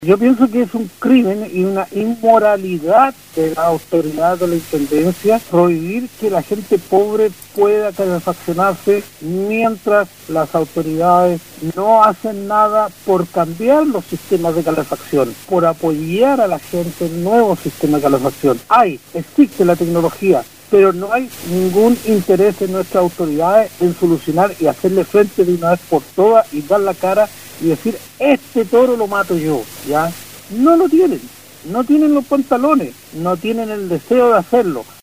Yo pienso que es un crimen y una inmoralidad de la autoridad de la Intendencia prohibir que la gente pobre pueda calefaccionarse mientras las autoridades no hacen nada por cambiar los sistemas de calefacción, por apoyar a la gente en nuevos sistemas de calefacción. Existe la tecnología, pero no hay ningún interés en nuestras autoridades en solucionar y hacerle frente de una vez por todas y dar la cara y decir, este toro lo mato yo, ¿ya? No lo tienen, no tienen los pantalones, no tienen el deseo de hacerlo.